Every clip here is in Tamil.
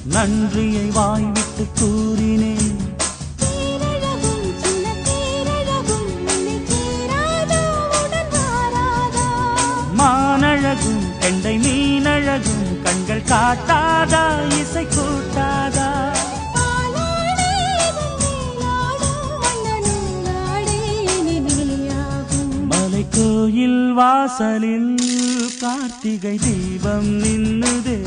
நன்றியை வாய்விட்டு கூறினேன். மானழகும் கெண்டை மீனழகும் கண்கள் காட்டாதா இசை கூட்டாதா? மலை கோயில் வாசலில் கார்த்திகை தீபம் நின்னுதே.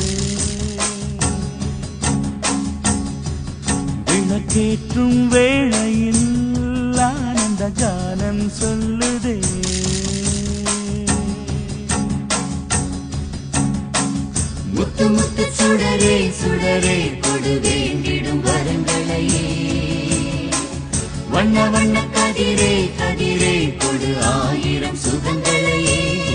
விளக்கேற்றும் வேளையில் ஆனந்த கானம் சொல்லுதே. முத்து முத்து சுடரே சுடரே கொடு வேண்டிடும் வரங்களையே. வண்ண வண்ண கதிரே கதிரே கொடு ஆயிரம் சுகங்களையே.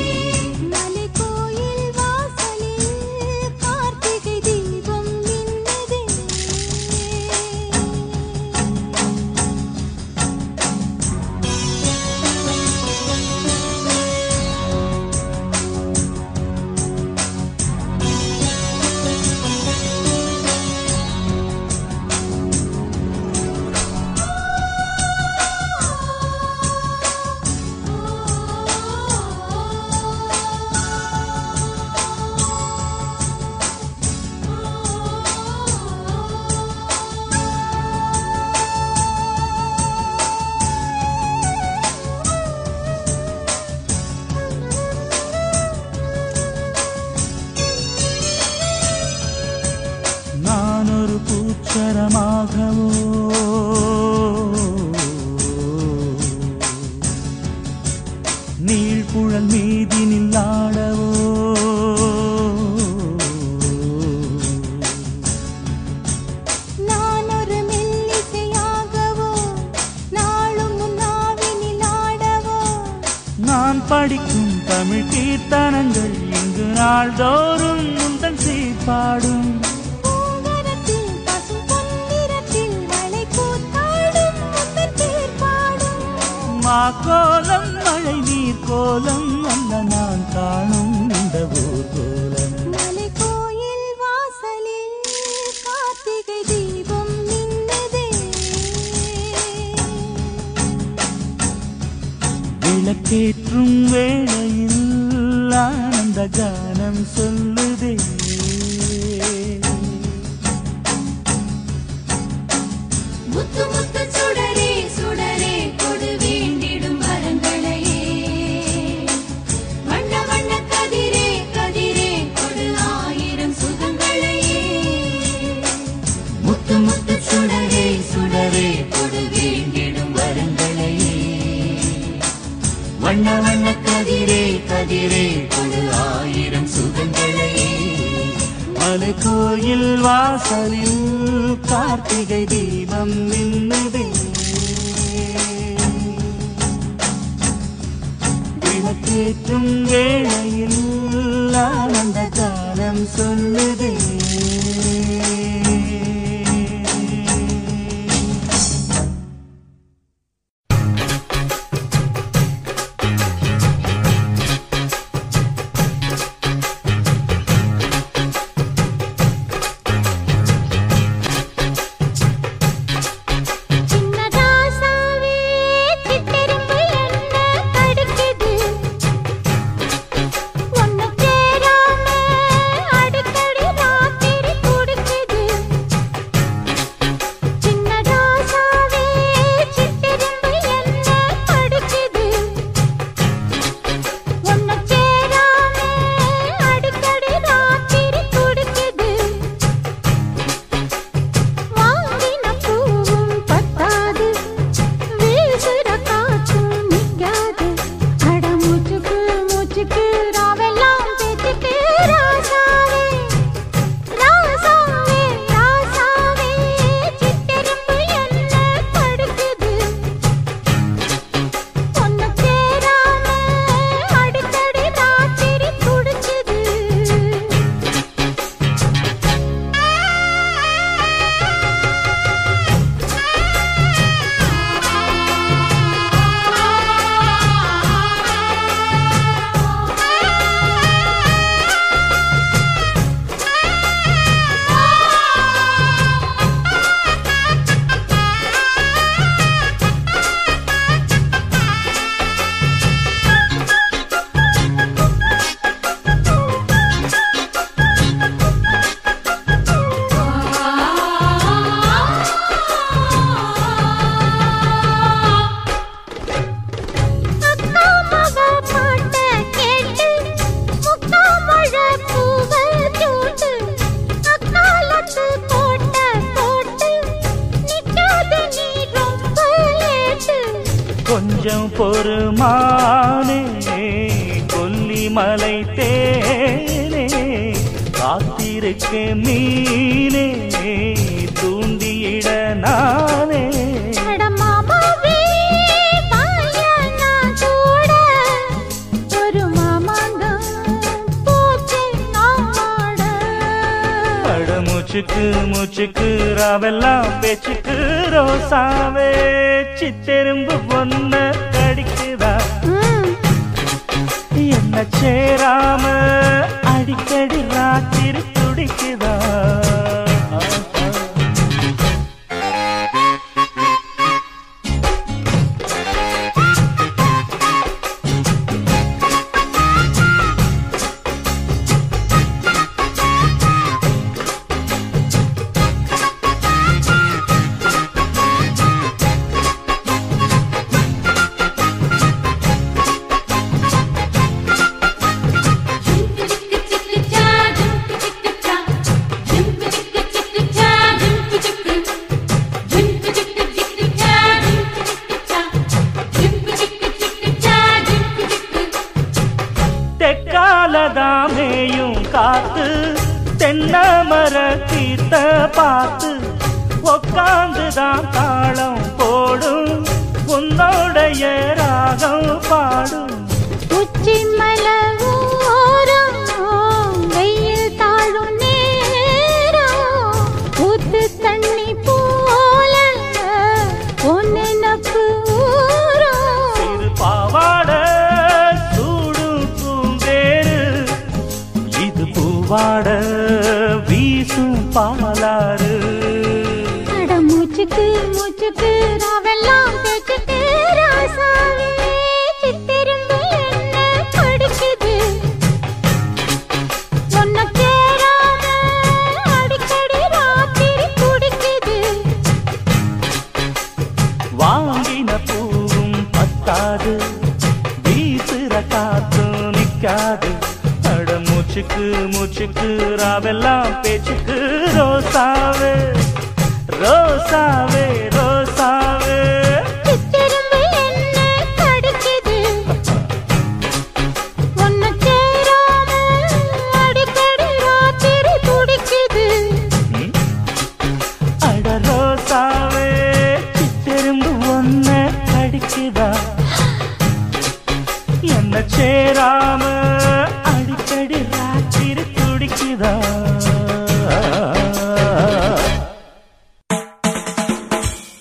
பூச்சரமாகவோ நீழ்குழல் மீதினில் ஆடவோ நான் ஒரு மெல்லிசையாகவோ நாளும் முன்னாவினில் ஆடவோ நான் படிக்கும் தமிழ் கீர்த்தனங்கள் இங்கு நாள்தோறும் முந்தன் சீர்பாடும். கோலம் மழை நீர் கோலம் அல்ல நான் காணும் இந்த ஊர் கோலம். மலை கோயில் வாசலில் கார்த்திகை தீபம் நின்னதே. விளக்கேற்றும் வேளையில் ஆனந்த கானம் சொல்லுதே. முத்து முத்து சுடரே சுடரே கொடு வேண்டிடும் வரங்களையே. வண்ண வண்ண கதிரே கதிரே கொடு ஆயிரம் சுகங்களையே. முத்து முத்து சுடரே சுடரே கொடு வேண்டிடும் வரங்களையே. வண்ண வண்ண கதிரே கதிரே கொடு ஆயிரம் சுகங்களையே. மலை கோயில் வாசலில் கார்த்திகை தீபம் நின்னுதே. விளக்கேற்றும் வேளையில் ஆனந்த கானம் சொல்லுதே. ஒன்னு சேராம அடிக்கடி ராத்திரி துடிக்குது. கொஞ்சம் பொறுமானே கொல்லிமலை தேனே காத்திருக்க மீனே தூண்டியிட நானே முச்சுக்கு முச்சுக்கு ராவெல்லாம் பேச்சுக்கு ரோசாவே சித்தெரும்பு பொண்ண கடிக்குதா என்ன சேராம அடிக்கடி ராத்திரி துடிக்குதா தெக்காலதாமேயும் காத்து தென்னமர தீர்த்த பார்த்து உக்காந்துதான் தாளம் போடும் உன்னோடைய ராகம் பாடும் உச்சி மலவோரம் வெயில் தாழும் நேரம் ஊத்து தண்ணி போல ஒன்னு நப்பு இது பாவாட வாட வீசும் பாலாறு மூச்சுக்கு மூச்சுக்கு ராவெல்லாம் பேச்சுக்கு ராசாவே சித்திரும்பு என்ன படிக்குது ஒன்ன கேராம அடிக்கடி ராத்திரி குடிக்குது வாங்கின பூவும் பத்தாது வீசுற காத்தும் நிக்காது மூச்சுக்கு மூச்சுக்கு ராவெல்லாம் பேச்சுக்கு ரோசாவே ரோசாவே ரோசாவே சித்திரும்பு என்ன கடிக்குது ஒன்ன சேராம அடிக்கடி ராத்திரி துடிக்குது அட ரோசாவே சித்திரும்பு ஒன்ன கடிக்குதா என்ன சேராம அடிக்கடி ராத்திரி துடிக்குதா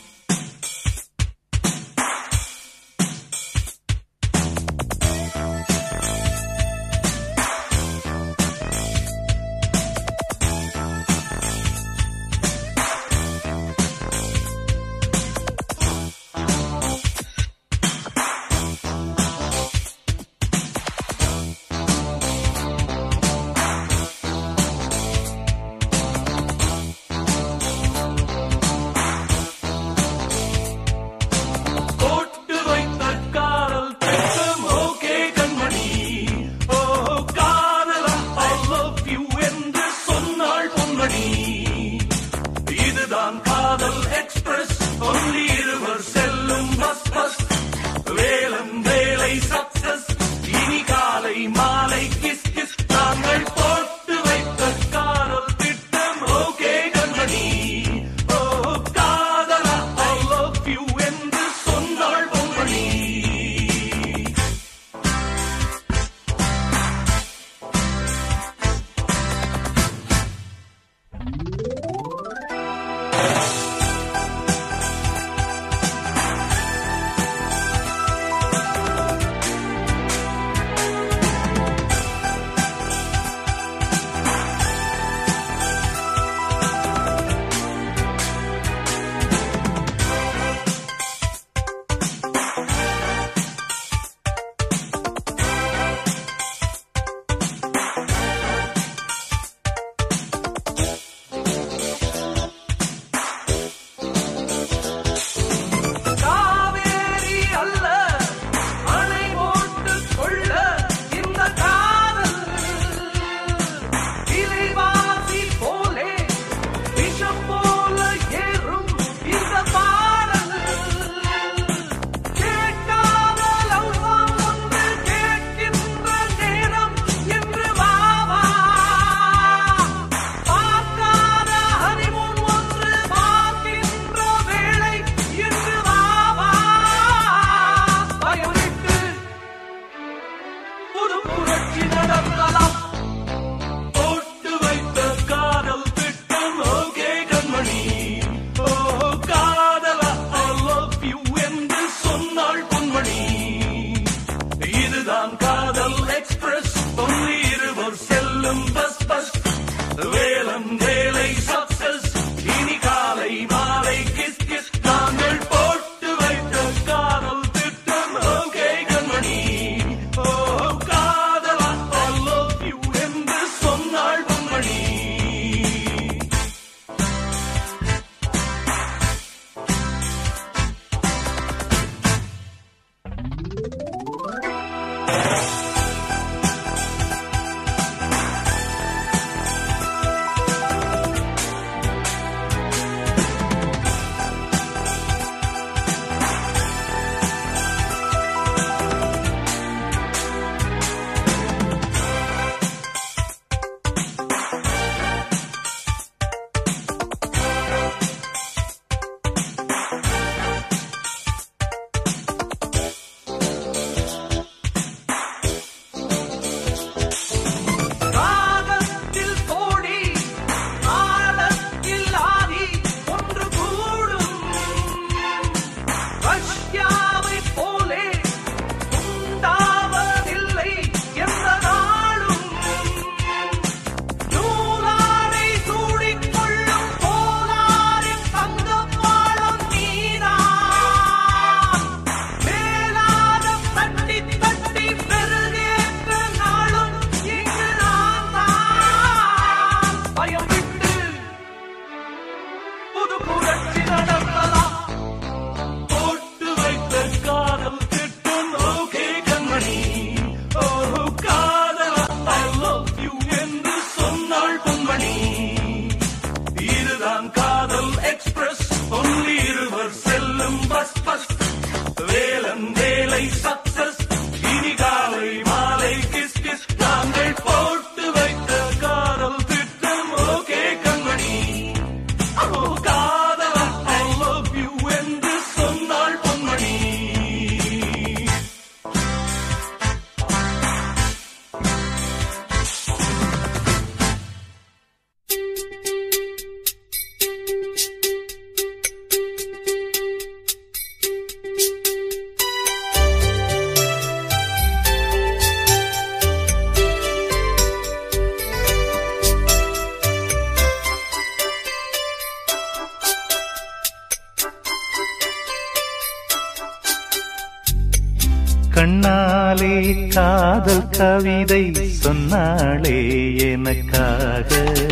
கண்ணாலே காதல் கவிதை சொன்னாளே எனக்காக.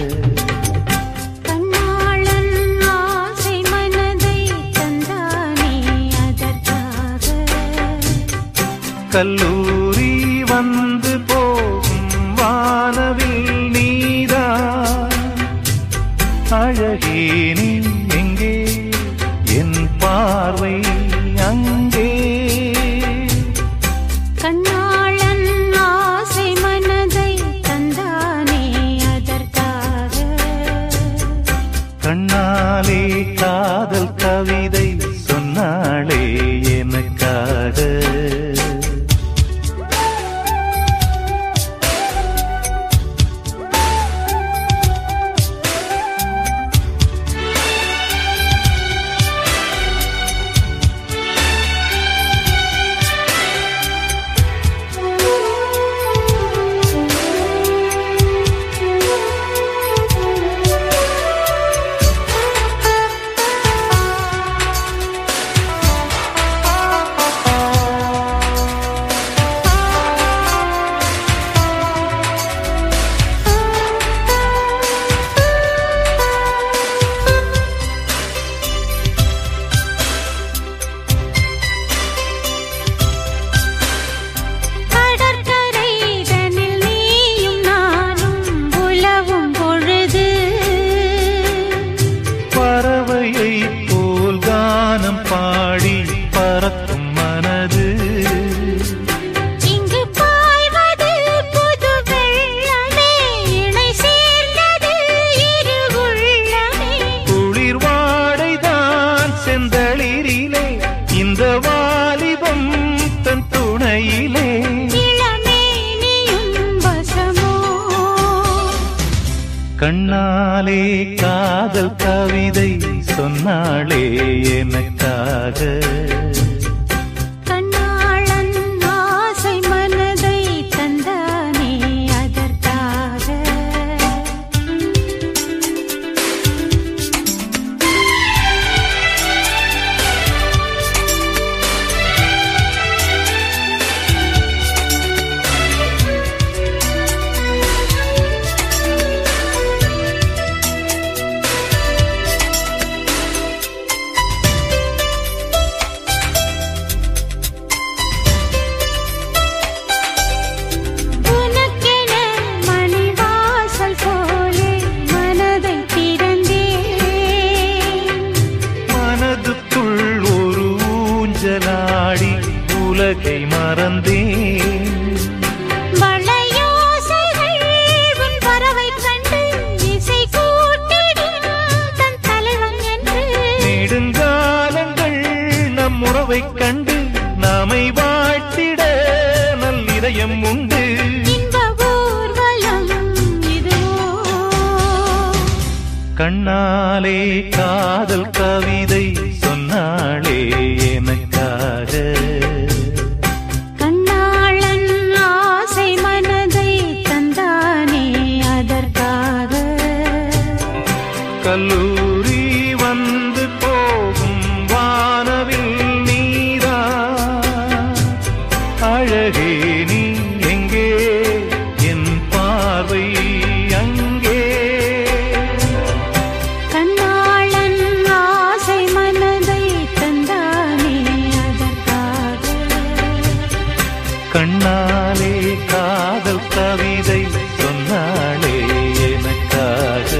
கண்ணாளன் ஆசை மனதை தந்தானே அதற்காக. கல்லூரி வந்து போகும் வானவில் நீதான் அழகே நீ எங்கே என் பார்வை அங்கே. கண்ணாளன் ஆசை மனதை தந்தானே அதற்காக. கண்ணாலே காதல் கவிதை சொன்னாளே எனக்காக. கண்ணாலே காதல் கவிதை சொன்னாளே எனக்காக. கண்ணாளன் ஆசை மனதை தந்தானே அதற்காக. உலகை மறந்தேன். வளையோசைகள் உன் வரவை கண்டு இசை கூட்டிடும் தன் தலைவன் என்று. நெடுங்காலங்கள் நம் உறவை கண்டு நாமை வாழ்த்திட நல்லிதயம் உண்டு. இன்ப ஊர்வலம் இதுவோ. கண்ணாலே காதல் கவிதை சொன்னாளே எனக்காக. கண்ணாளன் ஆசை மனதை தந்தானே அதற்காக. கல்லூரி வந்து போகும் வானவில் நீதான் அழகே நீ எங்கே என் பார்வை அங்கே. கண்ணாளன் ஆசை மனதை தந்தானே அதற்காக. கண்ணாலே காதல் கவிதை சொன்னாளே எனக்காக.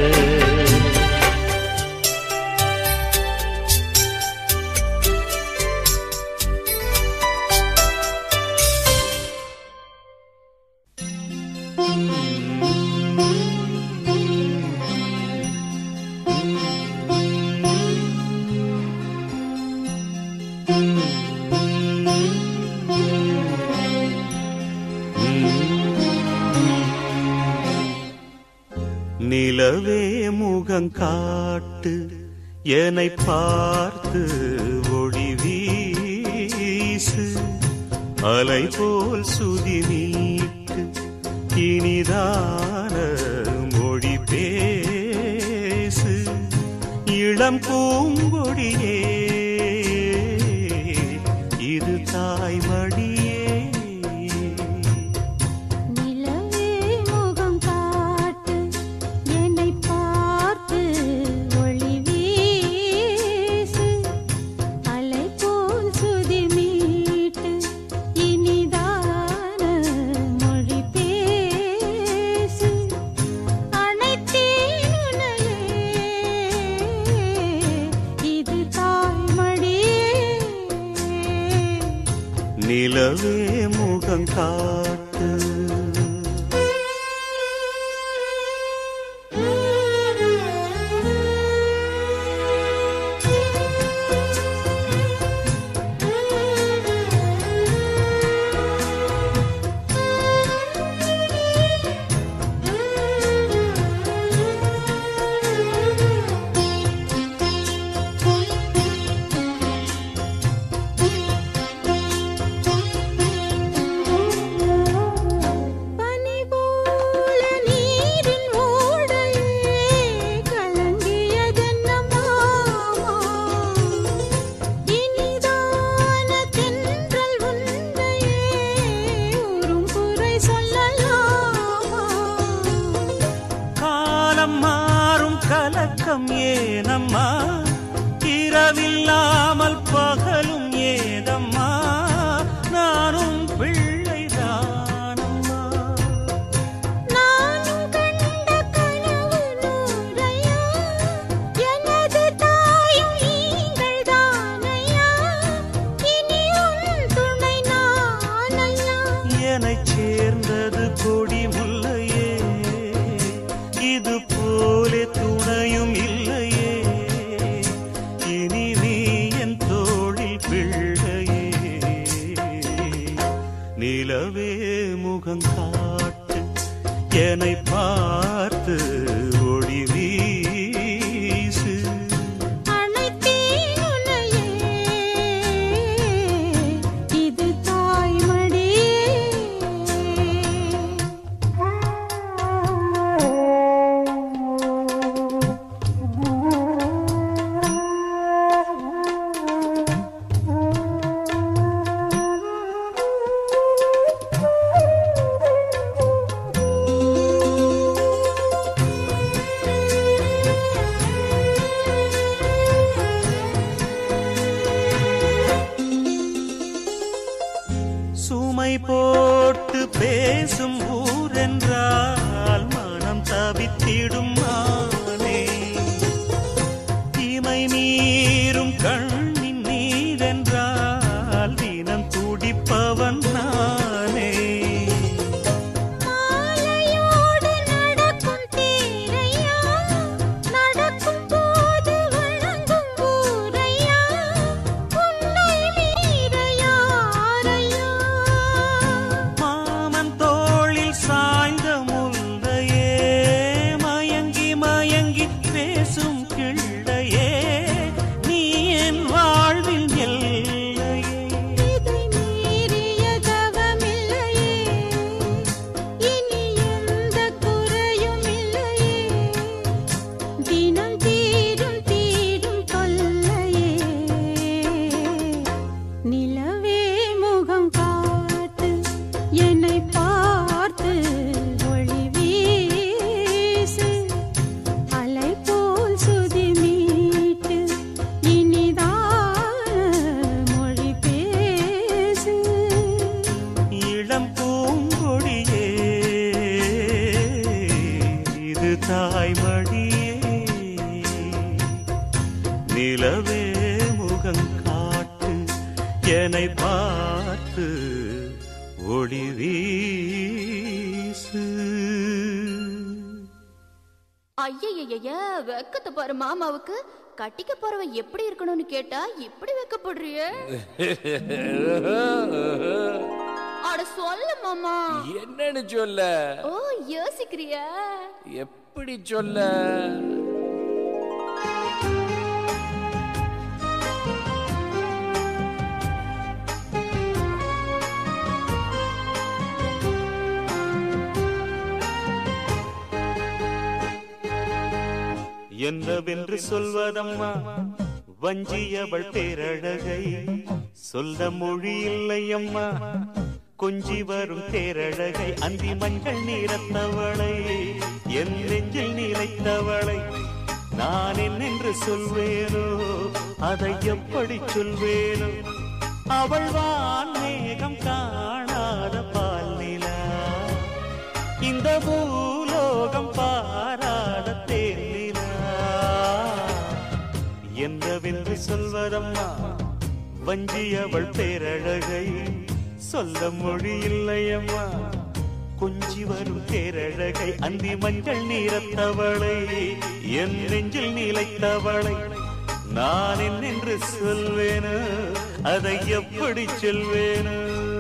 நிலவே முகங்காட்டு என்னை பார்த்து ஒளி வீசு. அலை போல் சுதி நீட்டு இனிதான மொழி பேசு. இளம் பூங்கொடியே இது தாய் மடியே. நிலவே முகம் காட்டு. ஏனம்மா இரவில்லாமல் பகலும் ஏதம்மா நானும் பிள்ளைதானம்மா. நானும் கண்ட கனவு நூறையா எனது தாயும் நீங்கள் தானையா இனி உன் துணை நானையா. என்னைச் சேர்ந்தது கொடி முல்லையே இது போலே துணையும் இல்லையே இனி நீ என் தோளில் பிள்ளையே. நிலவே முகம் காட்டு என்னை பார்த்து ஒளி வீசு. அனைத்தேன் உன்னையே இது தாய்மடியே. சுமை போட்டு பேசும் ஊரென்றால் மனம் தவித்திடும் மானே. இமை மீறும் கண்ணின் நீரென்றால் தினம் துடிப்பவன் நானே. மாலையோடு நடக்கும் தேரையா நடக்கும் போது வணங்கும் ஊரையா உன்னை மீற யாரையா. மாமன் தோளில் சாய்ந்த முல்லையே மயங்கி மயங்கி பேசும் கிள்ளையே நீ என் வாழ்வில் எல்லையே. இதை மீறிய தவமில்லையே இனி எந்த குறையும் இல்லையே. தினம் தீரும் தீரும் தொல்லையே. நிலவே முகம் காட்டு என்னை பார்த்து ஒளி வீசு. அலை போல் சுதி மீட்டு இனிதான மொழி பேசு. இளம் பூங்கொடியே இது தாய்மடியே. நிலவே முகம் காட்டு என்னை பார்த்து ஒளி வீசு. ஐயய்ய வெக்கத்தை பாரு மாமாவுக்கு. கட்டிக்க போறவ எப்படி இருக்கணும்னு கேட்டா இப்படி வெக்கப்படுறிய. அட சொல்ல மாமா. என்னன்னு சொல்ல? ஓ யோசிக்கிறியா? எப்படி சொல்ல? என்னவென்று சொல்வதம்மா வஞ்சியவள் பேரழகை சொல்ல மொழி இல்லையம்மா. கொஞ்சி வரும் தேரழகை அந்தி மஞ்சள் நீரத்தவளை என் நெஞ்சில் நிலைத்தவளை நான் என்னென்று சொல்வேனோ அதை எப்படி சொல்வேனோ. அவள் வான் மேகம் காணாத பால் நிலா இந்த பூலோகம் பாராத தேனிலா. என்னவென்று சொல்வதம்மா வஞ்சியவள் பேரழகை சொல்ல மொழி இல்லையம்மா கொஞ்சி வரும் தேரழகை அந்தி மஞ்சள் நீரத்தவளை என் நெஞ்சில் நிலைத்தவளை நான் என்னென்று சொல்வேனோ அதை எப்படி சொல்வேனோ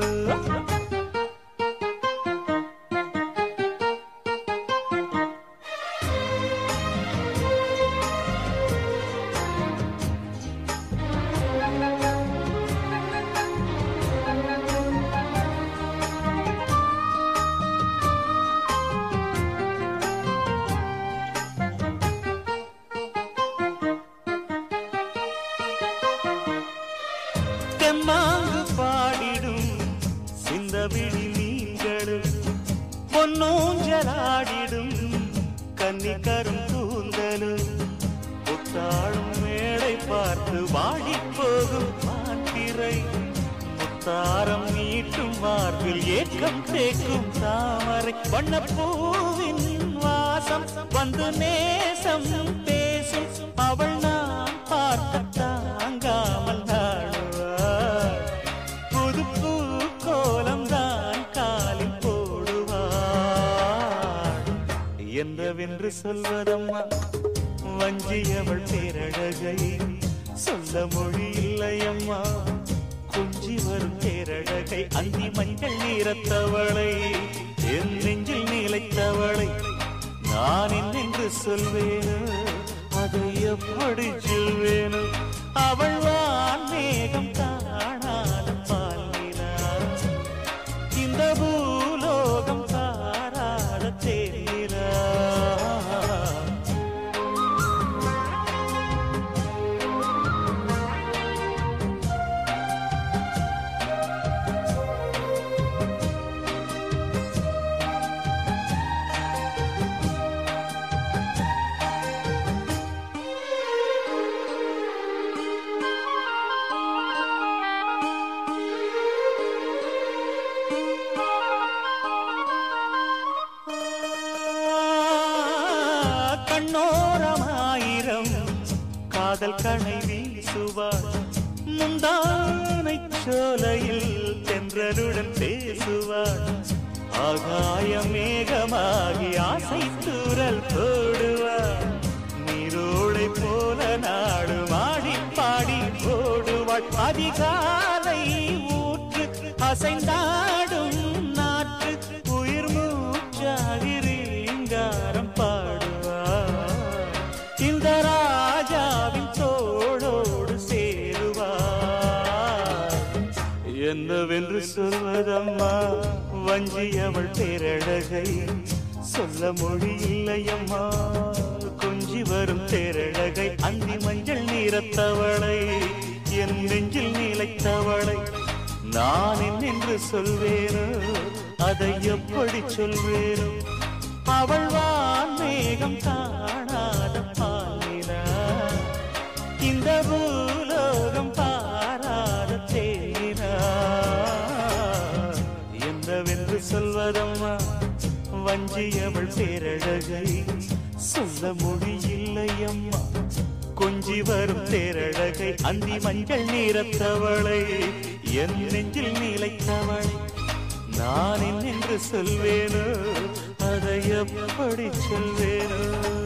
தெம்மாங்கு பாடிடும் சிந்தவிழி மீன்களும் பொன்னூஞ்சலாடிடும் கன்னிக்கரும் கூந்தலும் புத்தாளும் மேடை பார்த்து வாடி போகும் மாத்திரை முத்தாரம் நீட்டும் மார்பில் ஏக்கம் தேக்கும் தாமரை வண்ணப்பூவின் வாசம் வந்து நேசம் பேசும் அவள் நான் பார்க்க தாங்காமல் என்னவென்று சொல்வதம்மா வஞ்சியவள் பேரழகை சொல்ல மொழி இல்லையம்மா கொஞ்சி வரும் பேரழகை அந்தி மஞ்சள் நீரத்தவளை என் நெஞ்சில் நிலைத்தவளை நான் என்னென்று சொல்வேனோ அதை எப்படி சொல்வேனோ அவள் வான் மேகம் காணாத பால்நிலா இந்த பூலோகம் காராத தேனிலா கண்ணோரமாயிரம் காதல் கணை வீசுவார் முந்தானை சோலையில் தென்றலுடன் பேசுவார் ஆகாய மேகமாகி ஆசை தூரல் போடுவார் நீரோடை போல நாடு மாடி பாடி போடுவாள் அதிகாலை ஊற்று அசைந்தாடும் நாற்று உயிர் மூச்சாகி ரீங்காரம் பாடுவார் இந்த ராஜாவின் தோளோடு சேருவார் என்னவென்று சொல்வதம்மா வஞ்சியவள் பேரழகை சொல்ல மொழி இல்லையம்மா கொஞ்சி வரும் தேரழகை அந்தி மஞ்சள் நீரத்தவளை என் நெஞ்சில் நிலைத்தவளை நான் என்னென்று சொல்வேனோ அதை எப்படி சொல்வேனோ அவள் வான் மேகம் காணாத பாலினா இந்த பூலோகம் பாராத தேனா என்னவென்று சொல்வதம்மா வஞ்சியவள் பேரழகை சொல்ல மொழி இல்லையம்மா கொஞ்சி வரும் தேரழகை அந்தி மஞ்சள் நீரத்தவளை என் நெஞ்சில் நிலைத்தவளை நான் என்னென்று சொல்வேனோ அதை எப்படி சொல்வேனோ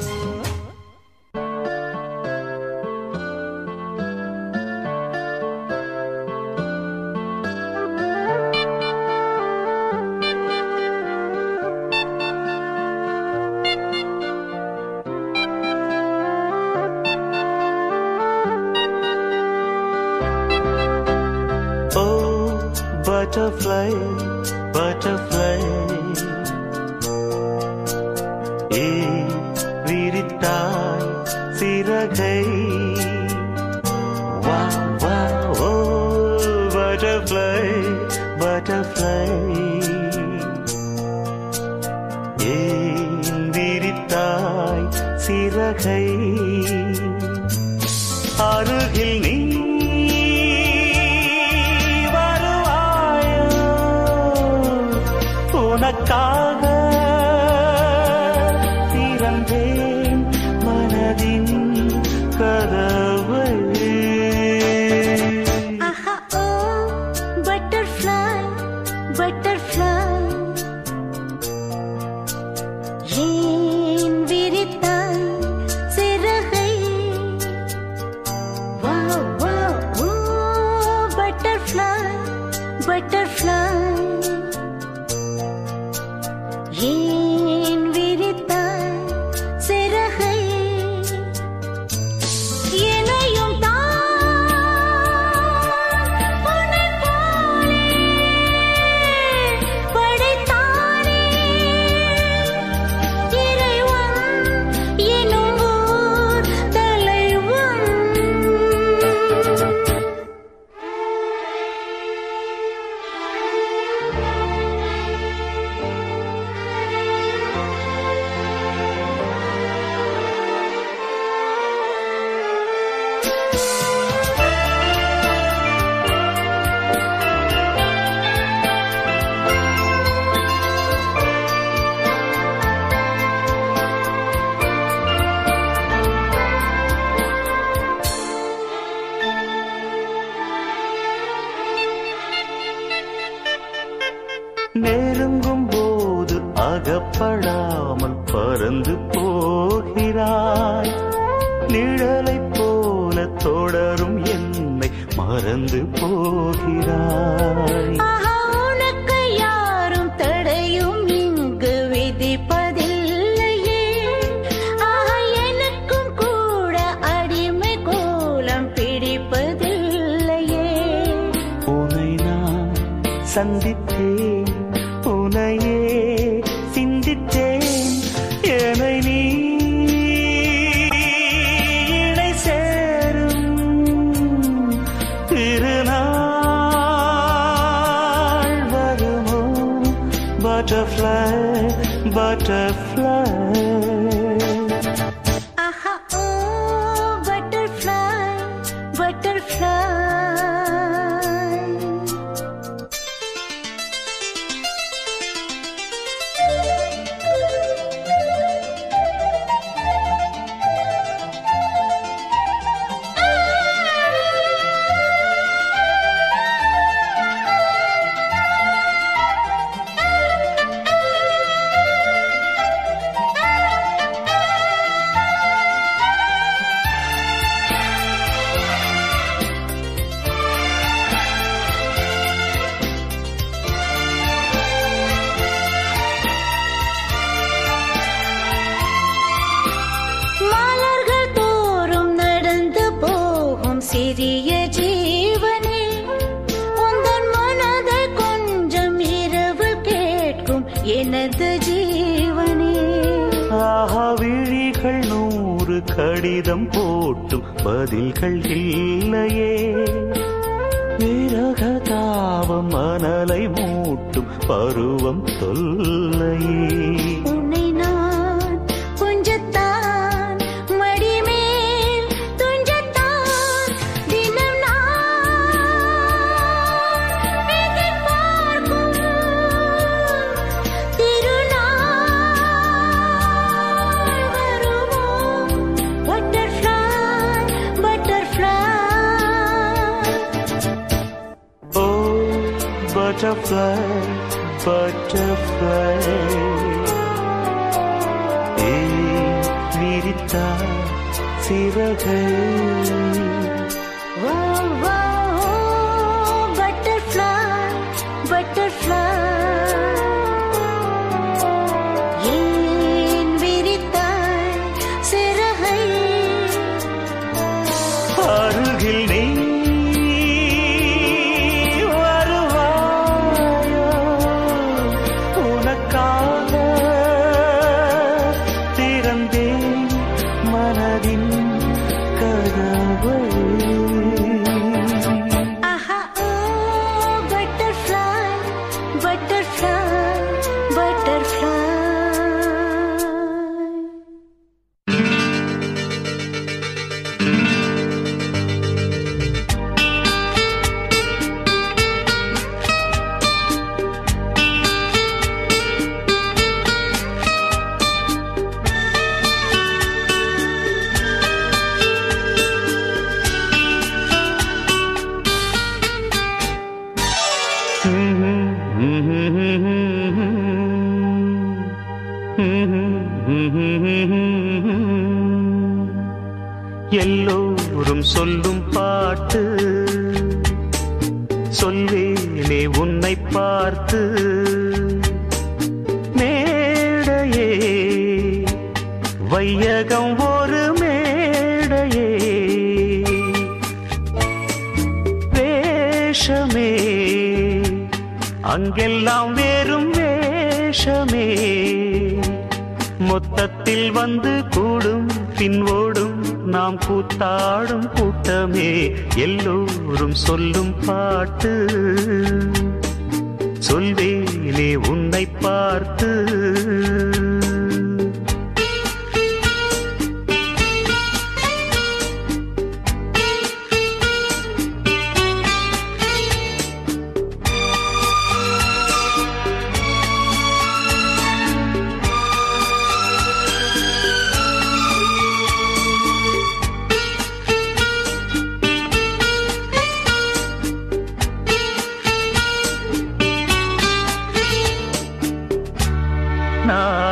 Butterfly, butterfly, விரித்தாய் சிறகை வா வா ஓ butterfly, butterfly, விரித்தாய் சிறகை அருகில் நீ உனக்காக திறந்தேன் மனதின் கதவை ஆஹா ஓ பட்டர்ஃப்ளை நிழலை போல தொடரும் என்னை மறந்து போகிறாய். உனக்கு யாரும் தடையும் இங்கு விதிப்பதில்லையே. எனக்கும் கூட அடிமை கோலம் பிடிப்பதில்லையே. உன்னை நான் சந்தித்தேன், உன்னையே சிந்தித்தேன். என்னை நீ இணை சேரும் திருநாள் வருமோ? Butterfly, butterfly. Butterfly, butterfly. மலர்கள் தோறும் நடந்து போகும் சிறிய ஜீவனே, உந்தன் மனதை கொஞ்சம் இரவு கேட்கும் எனது ஜீவனே. விழிகள் 100 கடிதம் போட்டும் பதில்கள் இல்லையே. விரக தாபம் மணலை மூட்டும் பருவம் தொல்லையே. உன்னை நான் கொஞ்சத்தான் மடிமேல் துஞ்சத்தான் தினம் நான் எதிர்பார்க்கும் திருநாள் வருமோ? Butterfly, butterfly. Oh, butterfly, butterfly. விரித்தா சிறகை. Wow, wow, butterfly, butterfly. ஏன் விரித்தாய் சிறகை? அருகில் நீ வருவாயோ? உனக்காக திறந்தேன் மனதின் கதவை. Butterfly, butterfly, butterfly. எல்லோரும் சொல்லும் பாட்டு சொல்வேனே உன்னை பார்த்து. மேடையே வையகம் ஒரு மேடையே. வேஷமே அங்கெல்லாம் வேறும் வேஷமே. மொத்தத்தில் வந்து கூடும் பின் ஓடும் நாம் கூத்தாடும் கூட்டமே. எல்லோரும் சொல்லும் பாட்டு சொல்வேனே உன்னை பார்த்து. நான்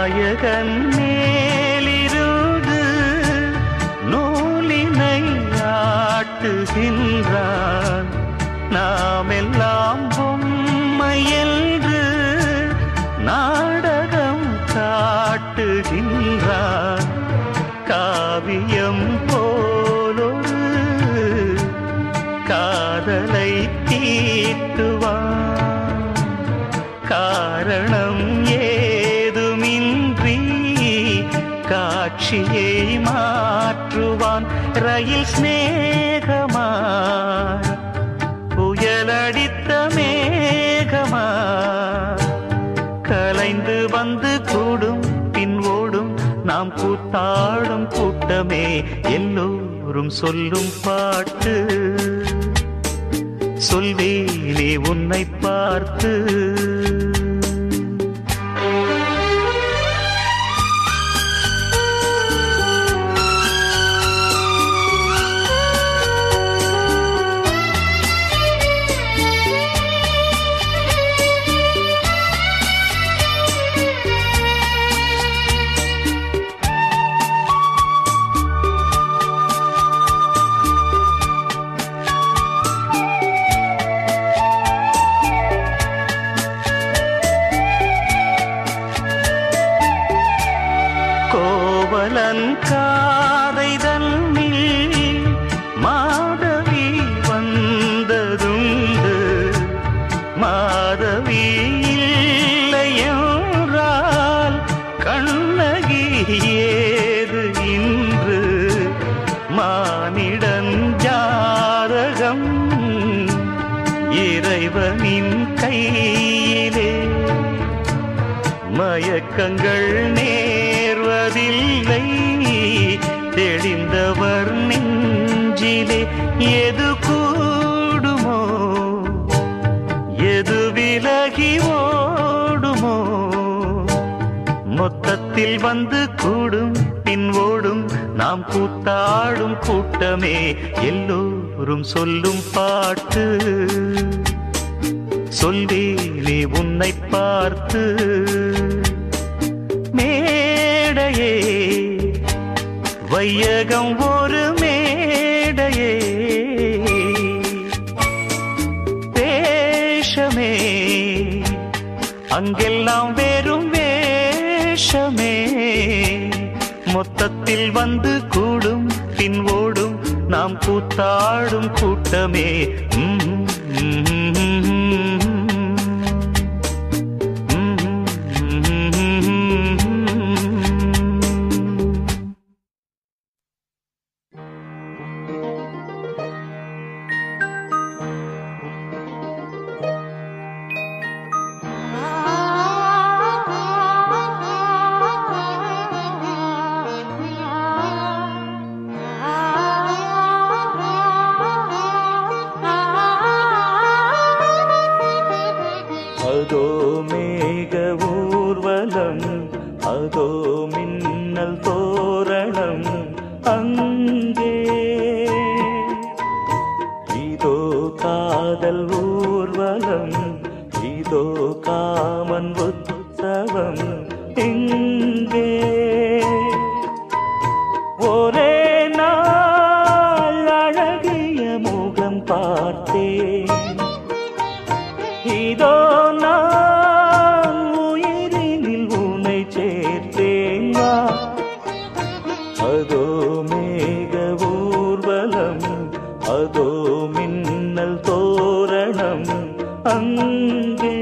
காட்டுகின்றான். நாம் எல்லாம் பொம்மை என்று நாடகம் காட்டுகின்றான். காவியம் போலொரு காதலை தீட்டுவான். காரணம் ஏதுமின்றி காட்சியை மாற்றுவான். ரயில் சிநேகமாய் புயலடித்த மேகமாய் கலைந்து வந்து கூடும் பின் ஓடும் நாம் கூத்தாடும் கூட்டமே. எல்லோரும் சொல்லும் பாட்டு சொல்வேனே உன்னை பார்த்து. கோவலன் காதை தன்னில் மாதவி வந்ததுண்டு. மாதவி இல்லையென்றால் கண்ணகி ஏது இன்று. மானிடன் ஜாதகம் இறைவனின் கையிலே. மயக்கங்கள் நேர்வதில்லை தெளிந்தவர் நெஞ்சிலே. எது கூடுமோ எது விலகி ஓடுமோ மொத்தத்தில் வந்து கூடும் பின் ஓடும் நாம் கூத்தாடும் கூட்டமே. எல்லோரும் சொல்லும் பாட்டு சொல்வேனே உன்னை பார்த்து. மேடையே வையகம் ஒரு மேடையே. வேஷமே அங்கெல்லாம் வெறும் வேஷமே. மொத்தத்தில் வந்து கூடும் பின் ஓடும் நாம் கூத்தாடும் கூட்டமே. அதோ மேக ஊர்வலம் அதோ மின்னல் தோரணம் அங்கே. இதோ காதல் ஊர்வலம் இதோ காமன் உற்சவம் இங்கே. ஒரே நாள் அழகிய முகம் பார்த்தேன். இதோ நான் உயிரினில் உன்னை சேர்த்தேன். அதோ மேக ஊர்வலம் அதோ மின்னல் தோரணம் அங்கே.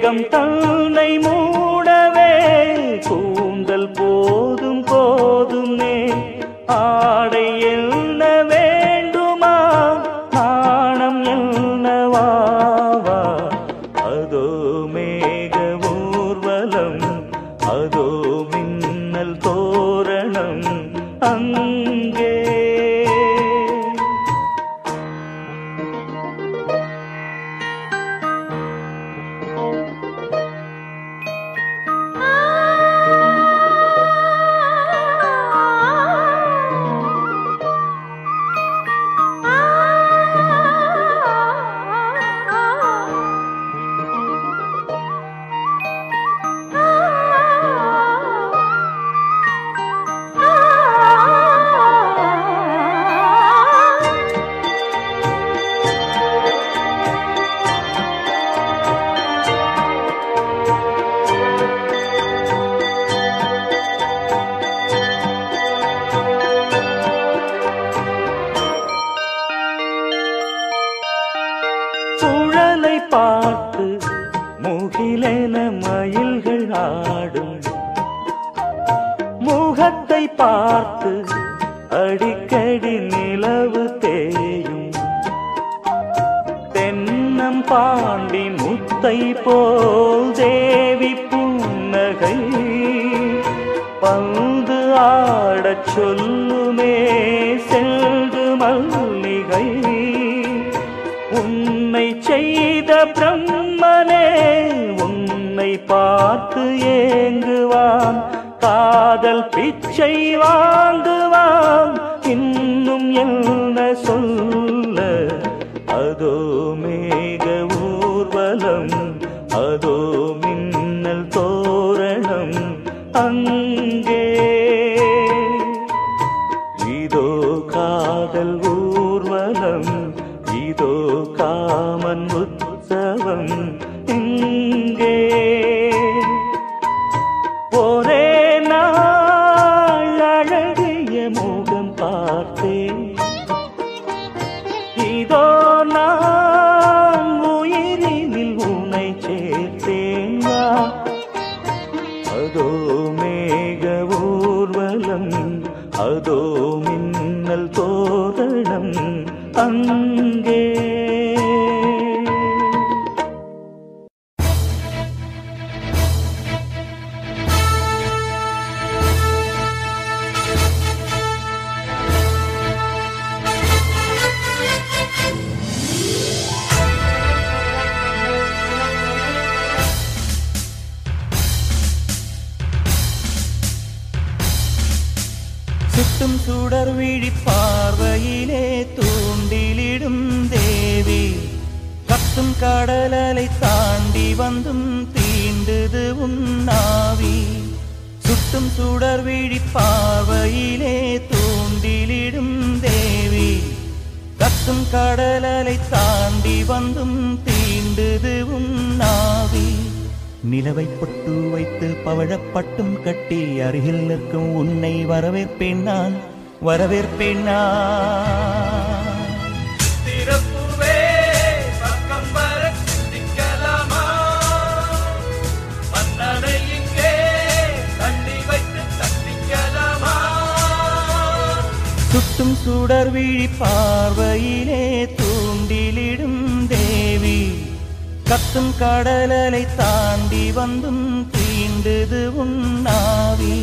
மேகம் தன்னை மூடவே கூந்தல் போதும் போதுமே ஆடை என்ன வேண்டுமா நாணம் என்னவாவா அதோ மேக ஊர்வலம் அதோ மின்னல் தோரணம் அங்கே குழலை பார்த்து முகிலென மயில்கள் ஆடும் முகத்தை பார்த்து அடிக்கடி நிலவு தேயும் தென்னம் பாண்டி முத்தை போல் தேவி புன்னகை பந்து ஆடச் சொல்லுமே செல்து மல்லிகை உன்னை செய்த பிரம்மனே உன்னை பார்த்து ஏங்குவான் காதல் பிச்சை வாங்குவான் இன்னும் என்ன சொல்ல அதோ மேக ஊர்வலம் அதோ மின்னல் தோரணம் அங்கே இதோ காதல் ஊர்வலம் இதோ காமன் உற்சவம் இங்கே ஒரே நாள் அழகிய முகம் பார்த்தேன் இதோ நான் உயிரினில் உன்னை சேர்த்தேன் வா அதோ மேக ஊர்வலம் அதோ மின்னல் தோரணம் அங்கே சுட்டும் சுடர் விழி பார்வையிலே தூண்டிலிடும் தேவி கத்தும் கடலலை தாண்டி வந்தும் தீண்டுது உன்னாவி சுட்டும் சுடர் விழி பார்வையிலே தூண்டிலிடும் தேவி கத்தும் கடலலை தாண்டி வந்தும் தீண்டுது உன்னாவி நிலவை பொட்டு வைத்து பவழப்பட்டும் கட்டி அருகில் நிற்கும் உன்னை வரவேற்பேன் நான் வரவேற்பேன் நான் திறப்புவே பக்கம் வர சிந்திக்கலாமா மன்னனை இங்கே தள்ளி வைத்து தட்டிக்கலாமா சுட்டும் சுடர் விழி பார்வையிலே தூண்டிலிடும் தேவி கத்தும் கடலலை தாண்டி வந்தும் தீண்டுது உன்னாவி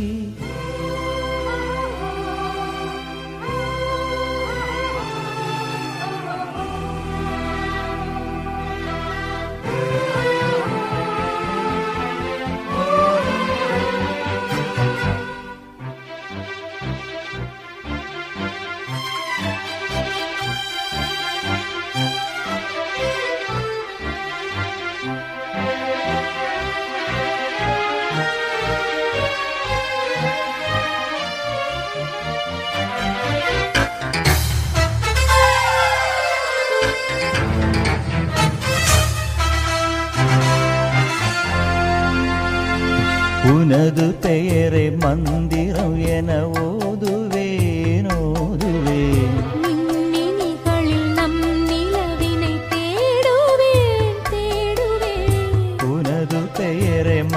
உனது பெயரை மந்திரம் என ஓதுவேன் ஓதுவேன் மின்மினிகளில் நம் நிலவினை தேடுவேன் தேடுவேன்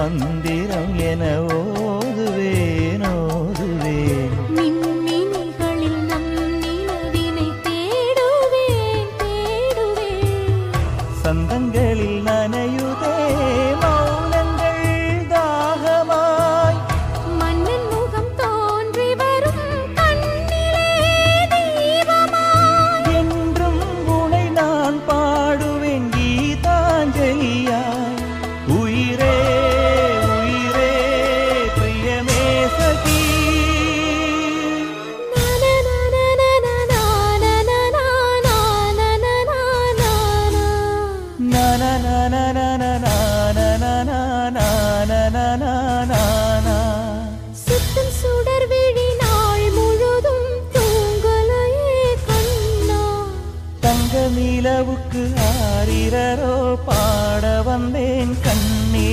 மந்திரம் என ஓதுவேன் ஓதுவேன். மின்மினிகளில் நம் நிலவினை தேடுவேன் தேடுவேன். சந்தங்களில் நனையுதே மௌனங்கள் தாகமாய். மன்னன் முகம் தோன்றி வரும் கண்ணிலே தீபமாய். என்றும் உனை நான் பாடுவேன் கீதாஞ்சலியாய். உயிரே உயிரே பிரியமே சகி. சுத்தம் சுடர் விழி நாள் முழுதும் தூங்கலையே கண்ணா. தங்க நிலவுக்கு ஆரிரரோ பாட வந்தேன் கண்ணே.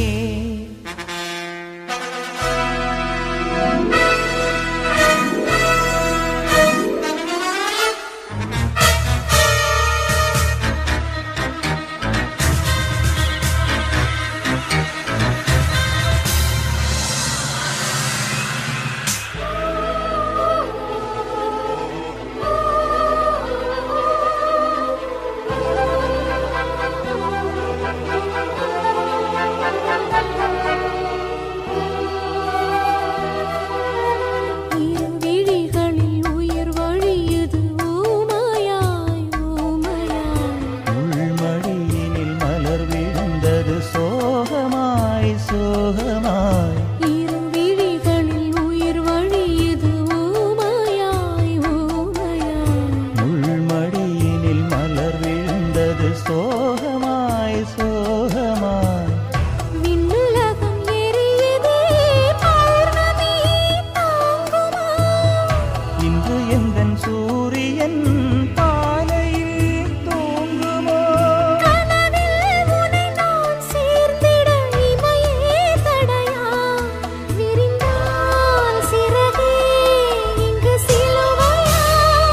இருவிழிகளில் உயிர் வழியுது ஊமையாய் ஊமையாய். உள்மடியினில் மலர் விழுந்தது சோகமாய் சோகமாய். இருவிழிகளில் உயிர் வழியுது ஊமையாய் ஊமையாய். உள்மடியினில் மலர் விழுந்தது சோகமாய் சோகமாய். விண்ணுலகம் எரியுதே பௌர்ணமி தாங்குமா. இன்று எந்தன் சூரியன் பாலையில் தூங்குமோ. கனவில் உனை நான் சேர்ந்திட இமையே தடையா. விரிந்தால் சிறகே இங்கு சிலுவையா.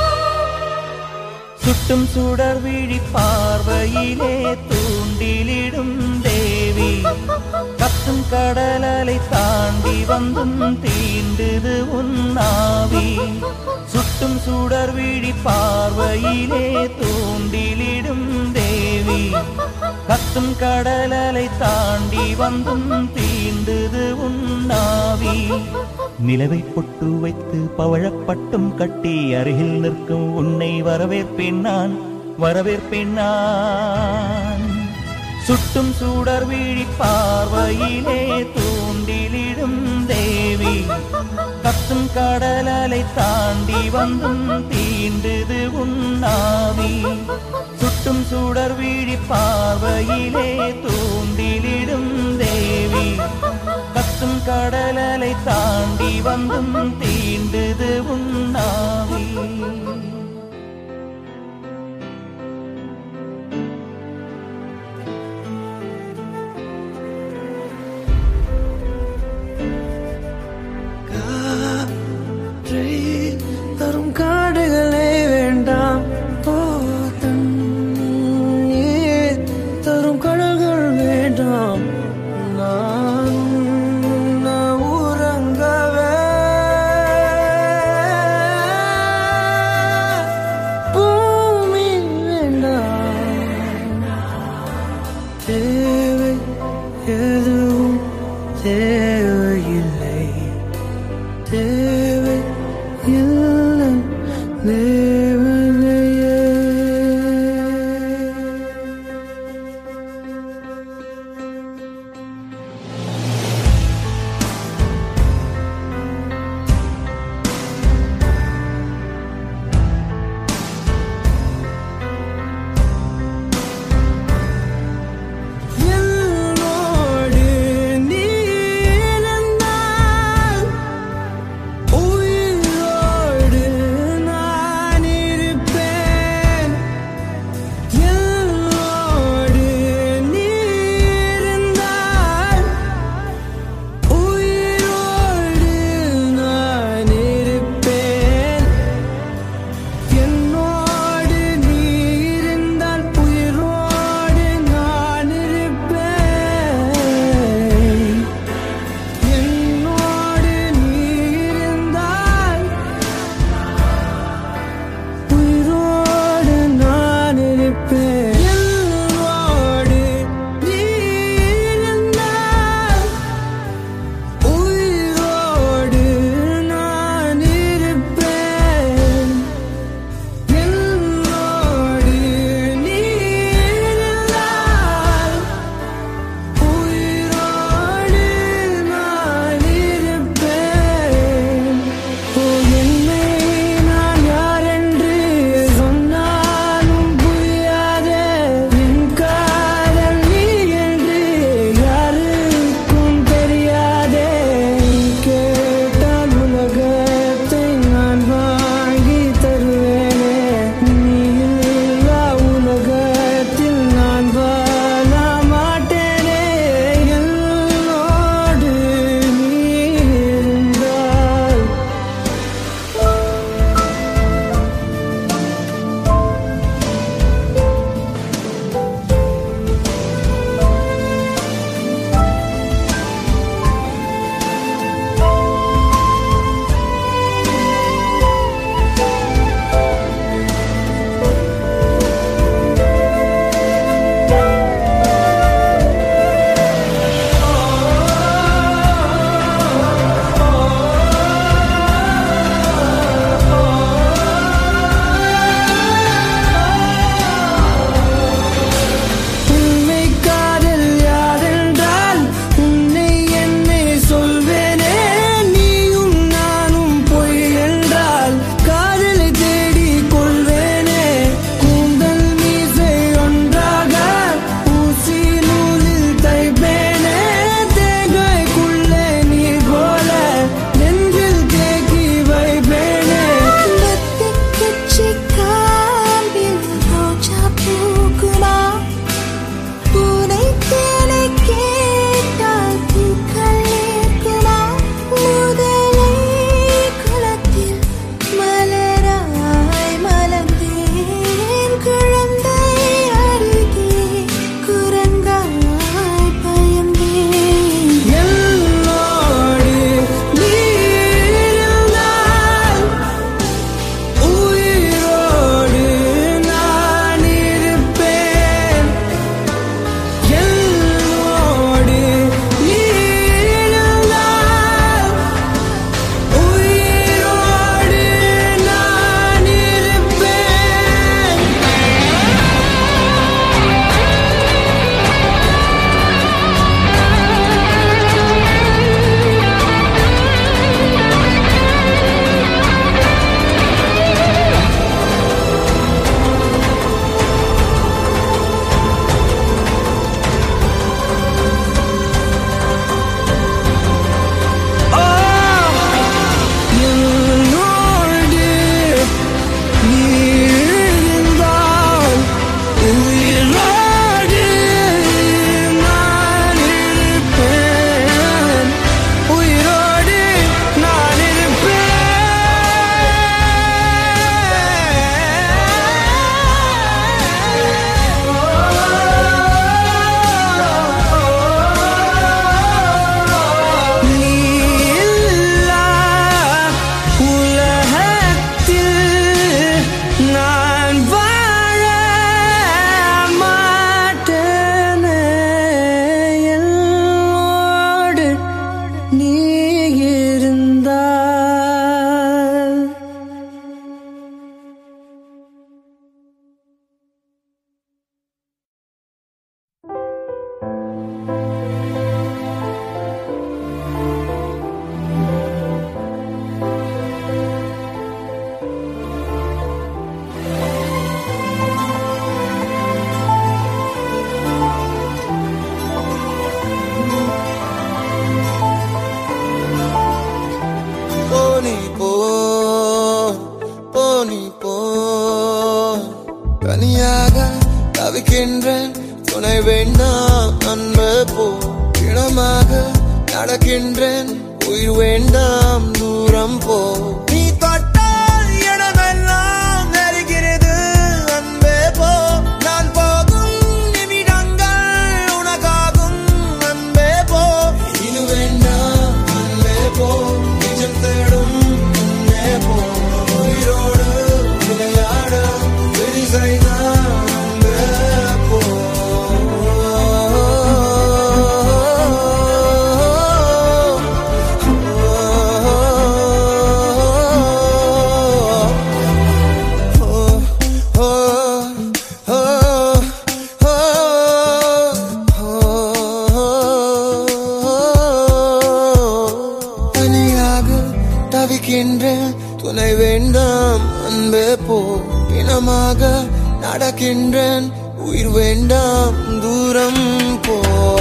சுட்டும் சுடர் விழி பார்வையிலே தூண்டிலிடும் தேவி. கத்தும் கடலலை தாண்டி வந்தும் தீண்டுது உன்னாவி. சுட்டும் சுடர் விழி பார்வையிலே தூண்டிலிடும் தேவி. கத்தும் கடலலை தாண்டி வந்தும் தீண்டுது உன்னாவி. நிலவை பொட்டு வைத்து பவழப்பட்டும் கட்டி அருகில் நிற்கும் உன்னை வரவேற்பேன் நான் வரவேற்பேன் நான். சுட்டும் சுடர் விழி பார்வையிலே தூண்டிலிடும் தேவி. கத்தும் கடலலை தாண்டி வந்தும் தீண்டுது உன்னாவி. சுட்டும் சுடர் விழி பார்வையிலே தூண்டிலிடும் தேவி. கத்தும் கடலலை தாண்டி வந்தும் தீண்டுது உன்னாவி. தரும் காடுகளே வேண்டாம் தரும் கடல்கள் வேண்டாம். நான் உறங்கவே பூமி வேண்டாம். தேவை எதுவும் தேவையில்லை. தேவை இல்லை தேவதையே. என்னோடு நீ தவிக்கின்றேன் துணை வேண்டாம் அன்பே போ இனமாக நடக்கின்றேன் உயிர் வேண்டாம் தூரம் போ நீ தொட்டால் இடமெல்லாம் நெருகிறது அன்பே போ நான் போகும் நிமிடங்கள் உனக்காகும் அன்பே போ இது வேண்டாம் அன்பே போ நிஜம் தேடும் அன்பே போ உயிரோடு விளையாட விதி செய்தான் அன்பே போ தவிக்கின்றேன் துணை வேண்டாம் அன்பே போ இனமாக நடக்கின்றேன் உயிர் வேண்டாம் தூரம் போ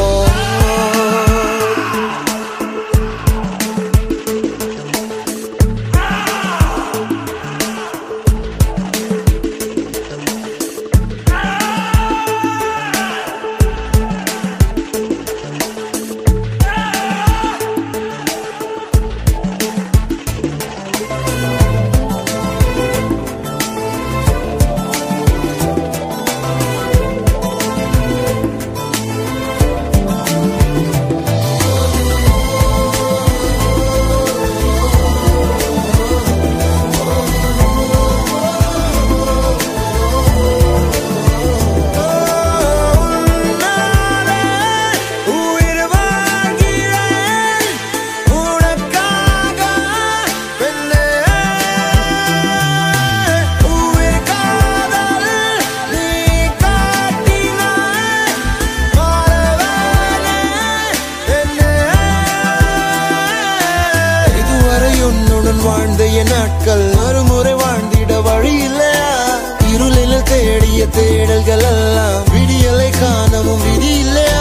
வாழ்ந்த என் நாட்கள் மறுமுறை வாழ்ந்திட வழி இல்லையா இருளில் தேடிய தேடல்கள் எல்லாம் விடியலை காணவும் விதி இல்லையா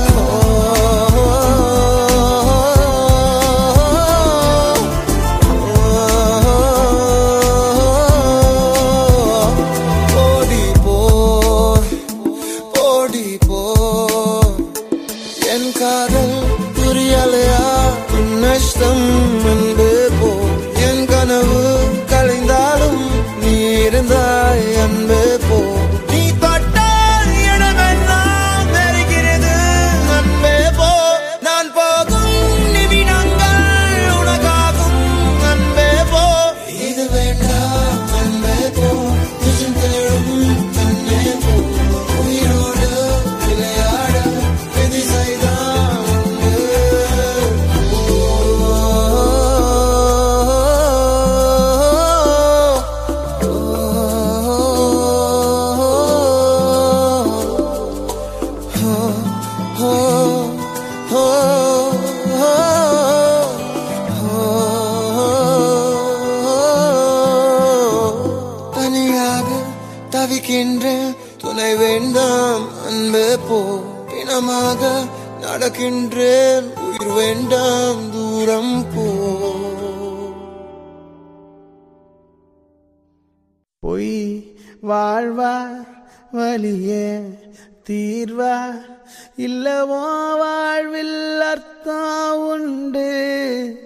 ஓடி போ ஓடி போ என் காதல் புரியலையா நஷ்டம் அன்பே போ என் கனவு கலைந்தாலும் நீ இருந்தாய் அன்பே போ நீ தொட்டால் இடமெல்லாம் நெருகிறது அன்பே போ நான் போகும் நிமிடங்கள் உனக்காகும் அன்பே போ இது வேண்டாம் அன்பே போ நிஜம் தேடும் அன்பே போ உயிரோடு விளையாட விதி செய்தான் தனியாக தவிக்கின்றேன் துணை வேண்டாம் அன்பே போ பிணமாக நடக்கின்றேன் உயிர் வேண்டாம் தூரம் போ பொய் வாழ்வா வலியே தீர்வா இல்லவோ வாழ்வில் அர்த்தம் உண்டு